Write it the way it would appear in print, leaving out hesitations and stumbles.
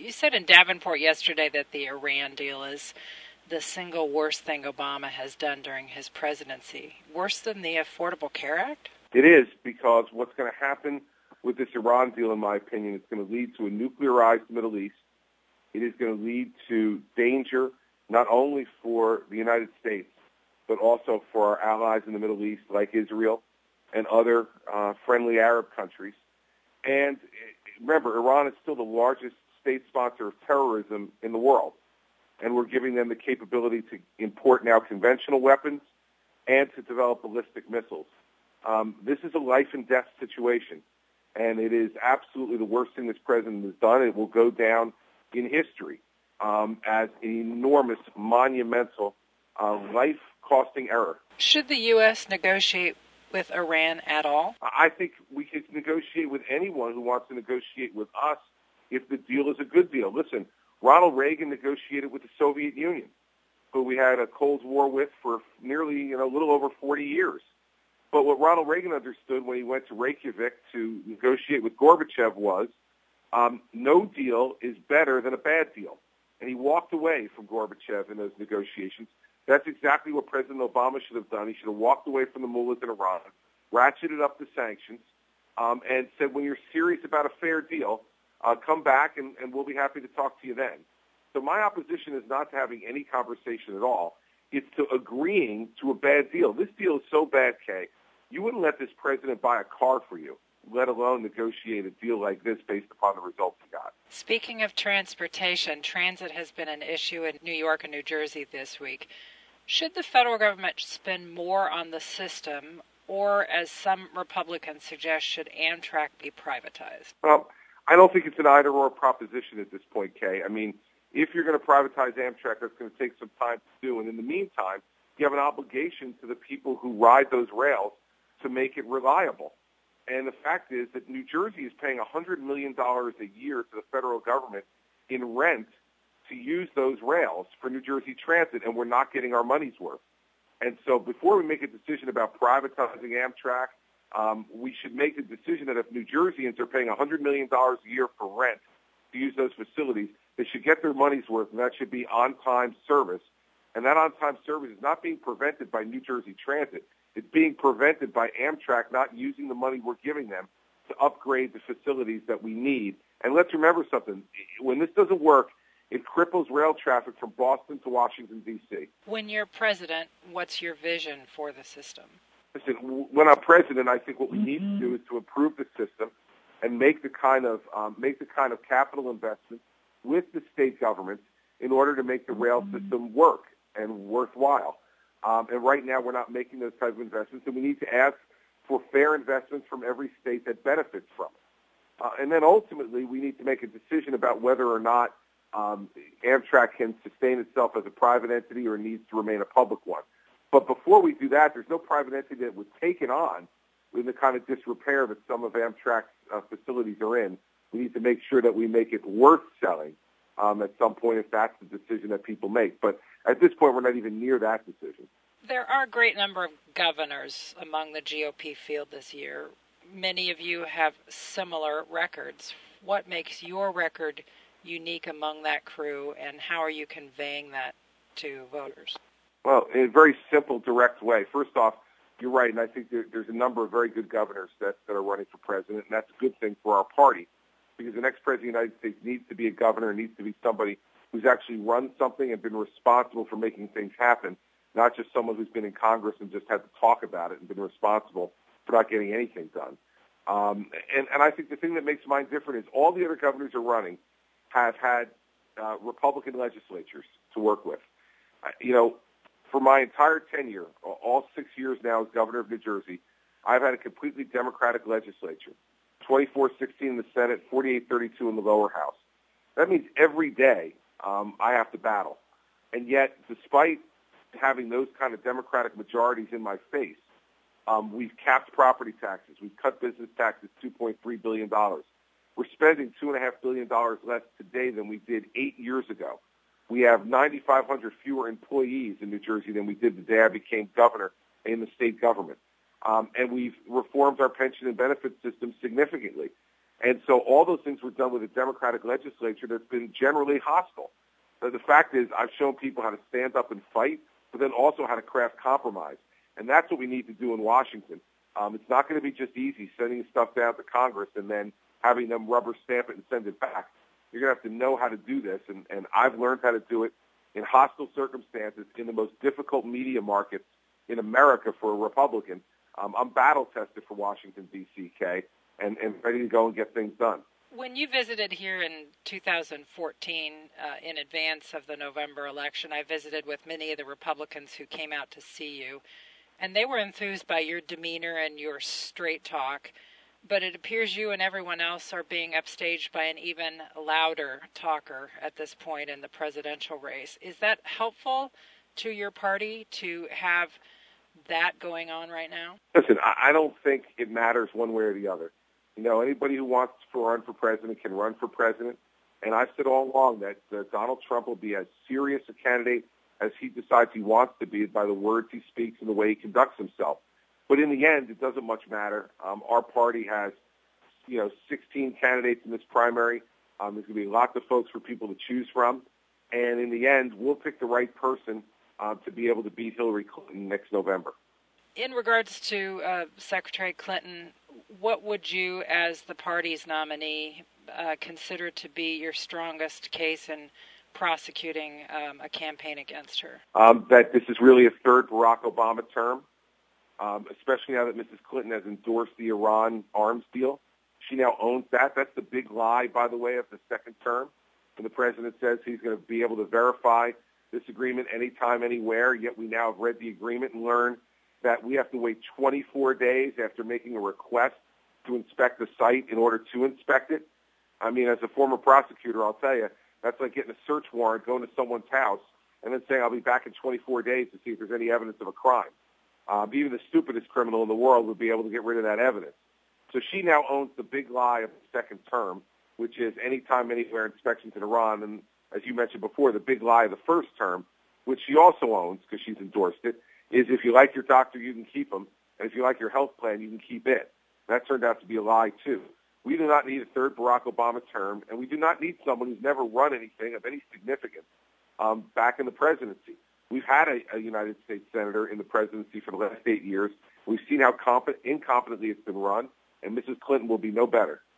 You said in Davenport yesterday that the Iran deal is the single worst thing Obama has done during his presidency. Worse than the Affordable Care Act? It is, because what's going to happen with this Iran deal, in my opinion, is going to lead to a nuclearized Middle East. It is going to lead to danger not only for the United States, but also for our allies in the Middle East, like Israel and other friendly Arab countries. And remember, Iran is still the largest state sponsor of terrorism in the world. And we're giving them the capability to import now conventional weapons and to develop ballistic missiles. This is a life and death situation, and it is absolutely the worst thing this president has done. It will go down in history as an enormous, monumental, life-costing error. Should the U.S. negotiate with Iran at all? I think we could negotiate with anyone who wants to negotiate with us if the deal is a good deal. Listen, Ronald Reagan negotiated with the Soviet Union, who we had a Cold War with for nearly, a little over 40 years. But what Ronald Reagan understood when he went to Reykjavik to negotiate with Gorbachev was no deal is better than a bad deal. And he walked away from Gorbachev in those negotiations. That's exactly what President Obama should have done. He should have walked away from the mullahs in Iran, ratcheted up the sanctions, and said, when you're serious about a fair deal, come back and we'll be happy to talk to you then. So my opposition is not to having any conversation at all. It's to agreeing to a bad deal. This deal is so bad, Kay, you wouldn't let this president buy a car for you, let alone negotiate a deal like this based upon the results he got. Speaking of transportation, transit has been an issue in New York and New Jersey this week. Should the federal government spend more on the system, or, as some Republicans suggest, should Amtrak be privatized? Well, I don't think it's an either-or proposition at this point, Kay. I mean, if you're going to privatize Amtrak, that's going to take some time to do. And in the meantime, you have an obligation to the people who ride those rails to make it reliable. And the fact is that New Jersey is paying $100 million a year to the federal government in rent to use those rails for New Jersey Transit, and we're not getting our money's worth. And so before we make a decision about privatizing Amtrak, we should make the decision that if New Jerseyans are paying $100 million a year for rent to use those facilities, they should get their money's worth, and that should be on-time service. And that on-time service is not being prevented by New Jersey Transit. It's being prevented by Amtrak not using the money we're giving them to upgrade the facilities that we need. And let's remember something. When this doesn't work, it cripples rail traffic from Boston to Washington, D.C. When you're president, what's your vision for the system? Listen, when I'm president, I think what we need to do is to improve the system and make the kind of capital investment with the state governments in order to make the rail system work and worthwhile. And right now, we're not making those type of investments, and we need to ask for fair investments from every state that benefits from it. And then ultimately, we need to make a decision about whether or not Amtrak can sustain itself as a private entity or needs to remain a public one. But before we do that, there's no private entity that would take it on in the kind of disrepair that some of Amtrak's facilities are in. We need to make sure that we make it worth selling at some point if that's the decision that people make. But at this point, we're not even near that decision. There are a great number of governors among the GOP field this year. Many of you have similar records. What makes your record unique among that crew, and how are you conveying that to voters? Well, in a very simple, direct way. First off, you're right, and I think there's a number of very good governors that are running for president, and that's a good thing for our party, because the next president of the United States needs to be a governor, needs to be somebody who's actually run something and been responsible for making things happen, not just someone who's been in Congress and just had to talk about it and been responsible for not getting anything done. And I think the thing that makes mine different is all the other governors who are running have had Republican legislatures to work with. For my entire tenure, all 6 years now as governor of New Jersey, I've had a completely Democratic legislature, 24-16 in the Senate, 48-32 in the lower house. That means every day I have to battle. And yet, despite having those kind of Democratic majorities in my face, we've capped property taxes. We've cut business taxes $2.3 billion. We're spending $2.5 billion less today than we did 8 years ago. We have 9,500 fewer employees in New Jersey than we did the day I became governor in the state government. And we've reformed our pension and benefit system significantly. And so all those things were done with a Democratic legislature that's been generally hostile. So the fact is, I've shown people how to stand up and fight, but then also how to craft compromise. And that's what we need to do in Washington. It's not going to be just easy sending stuff down to Congress and then having them rubber stamp it and send it back. You're going to have to know how to do this, and I've learned how to do it in hostile circumstances in the most difficult media markets in America for a Republican. I'm battle-tested for Washington, D.C., Kay, and ready to go and get things done. When you visited here in 2014, in advance of the November election, I visited with many of the Republicans who came out to see you, and they were enthused by your demeanor and your straight talk, but it appears you and everyone else are being upstaged by an even louder talker at this point in the presidential race. Is that helpful to your party to have that going on right now? Listen, I don't think it matters one way or the other. You know, anybody who wants to run for president can run for president. And I've said all along that Donald Trump will be as serious a candidate as he decides he wants to be by the words he speaks and the way he conducts himself. But in the end, it doesn't much matter. Our party has, 16 candidates in this primary. There's going to be lots of folks for people to choose from. And in the end, we'll pick the right person to be able to beat Hillary Clinton next November. In regards to Secretary Clinton, what would you, as the party's nominee, consider to be your strongest case in prosecuting a campaign against her? That this is really a third Barack Obama term, especially now that Mrs. Clinton has endorsed the Iran arms deal. She now owns that. That's the big lie, by the way, of the second term. And the president says he's going to be able to verify this agreement anytime, anywhere, yet we now have read the agreement and learned that we have to wait 24 days after making a request to inspect the site in order to inspect it. I mean, as a former prosecutor, I'll tell you, that's like getting a search warrant, going to someone's house, and then saying, I'll be back in 24 days to see if there's any evidence of a crime. Even the stupidest criminal in the world would be able to get rid of that evidence. So she now owns the big lie of the second term, which is anytime, anywhere inspections in Iran. And as you mentioned before, the big lie of the first term, which she also owns because she's endorsed it, is if you like your doctor, you can keep him. And if you like your health plan, you can keep it. That turned out to be a lie, too. We do not need a third Barack Obama term, and we do not need someone who's never run anything of any significance back in the presidency. We've had a United States senator in the presidency for the last 8 years. We've seen how incompetently it's been run, and Mrs. Clinton will be no better.